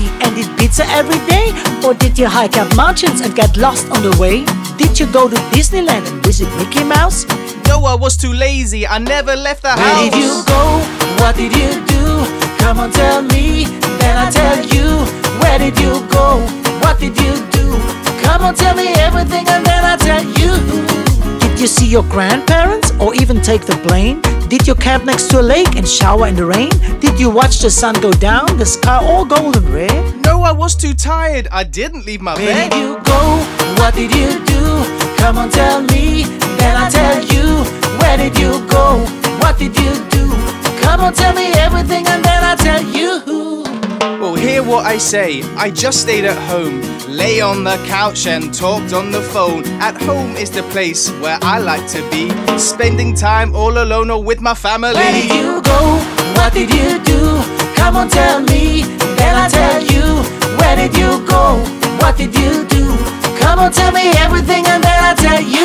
family and eat pizza every day? Or did you hike up mountains and get lost on the way? Did you go to Disneyland and visit Mickey Mouse? No, I was too lazy, I never left the house. Where did you go? What did you do? Come on, tell me, then I tell you. Where did you go? What did you do? Come on, tell me everything and then I tell you. Did you see your grandparents or even take the plane? Did you camp next to a lake and shower in the rain? Did you watch the sun go down, the sky all golden red? No, I was too tired, I didn't leave my Where bed. did you go? What did you do? Come on, tell me, then I tell you. Where did you go? What did you do? Come on, tell me everything and then I tell you. Well, hear what I say, I just stayed at home, lay on the couch and talked on the phone. At home is the place where I like to be, spending time all alone or with my family. Where did you go? What did you do? Come on, tell me, then I tell you. Where did you go? What did you do? Come on, tell me everything and then I tell you.